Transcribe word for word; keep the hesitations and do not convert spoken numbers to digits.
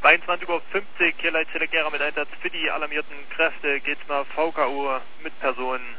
dreiundzwanzig Uhr fünfzig, hier Leitstelle Gera mit Einsatz für die alarmierten Kräfte, geht's nach V K U mit Personen